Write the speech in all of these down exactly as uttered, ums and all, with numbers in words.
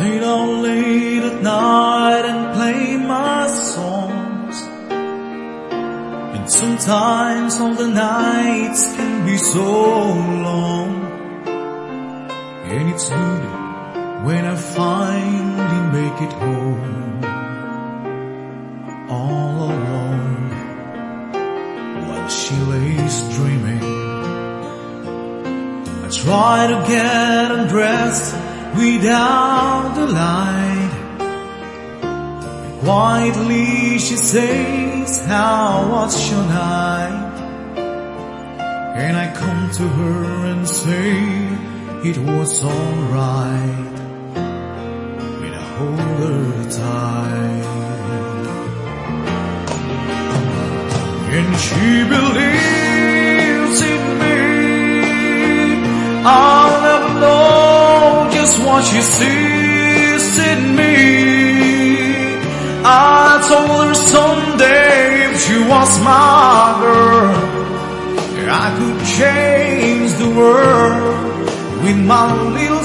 Stay down late at night and play my songs. And sometimes all the nights can be so long. And it's good when I finally make it home, all alone, while she lays dreaming. I try to get undressed without the light, and quietly she says, how was your night? And I come to her and say, it was alright, and I hold her tight. And she believes in me. I'll never know just what she sees in me. I told her someday if she was my girl, I could change the world with my little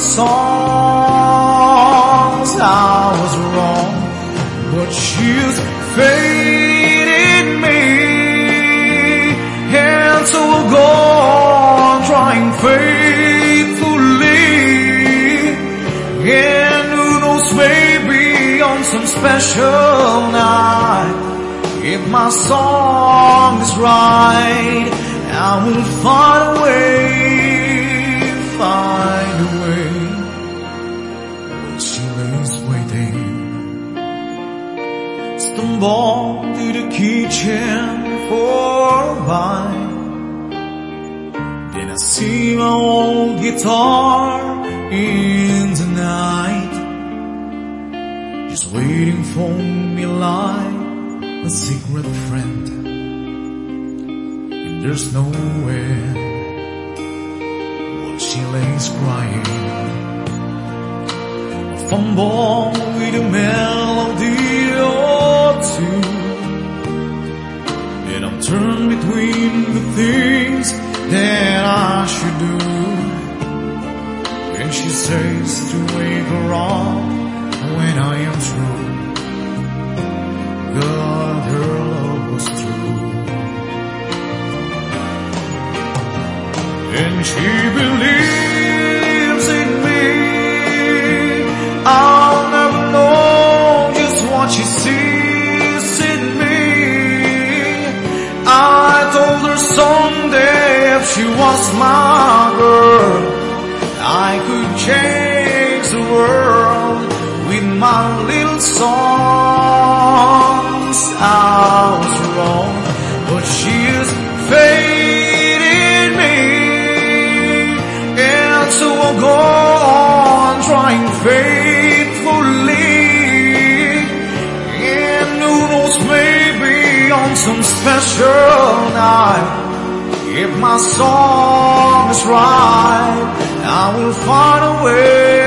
songs. I was wrong, but she's fading me, and so we'll go on trying faithfully. And who knows, maybe on some special night, if my song is right, I will find a way, find a way, when she lays waiting. Stumble to the kitchen for a bite, then I see my old guitar in the night, just waiting for me like a secret friend. And there's nowhere, while she lays crying. I fumble with a melody or two, and I'm torn between the things that I should do. And she says to wake her up when I am through. God, her love was true. And she believes in me. I'll never know just what she sees in me. I told her someday if she was my girl, I could change the world with my little songs. I was wrong, but she is fading me, and so I'll go on trying faithfully. And who knows, maybe on some special night, if my song is right, I will find a way.